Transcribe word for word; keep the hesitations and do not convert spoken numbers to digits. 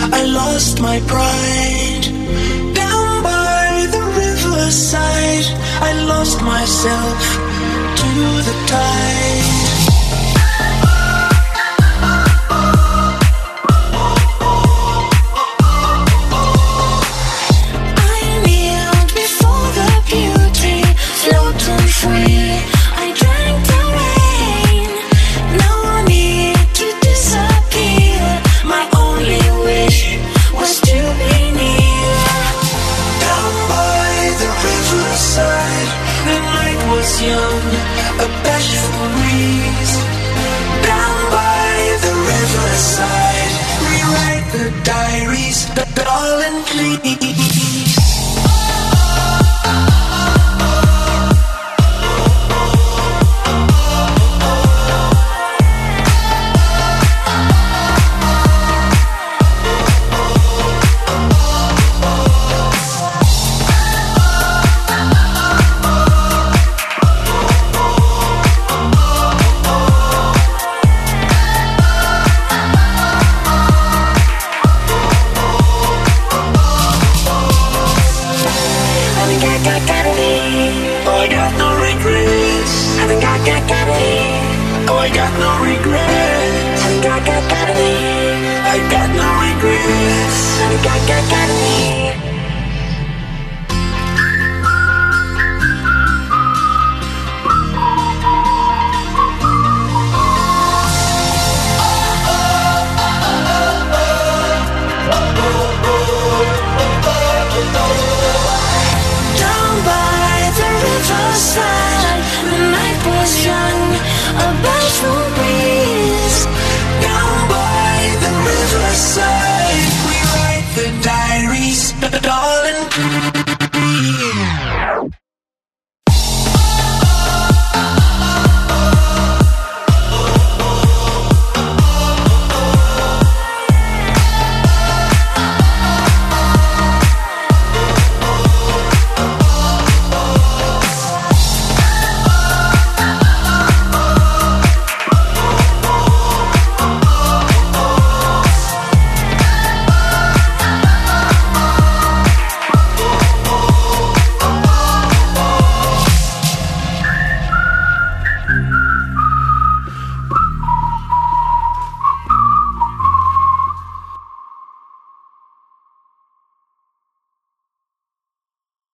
I lost my pride. Down by the riverside, I lost myself to the tide. Floating free, I drank the rain. Now I need to disappear. My only wish was to be near. Down by the riverside, the night was young, a bashful breeze. Down by the riverside, rewrite the diaries, darling, please. Oh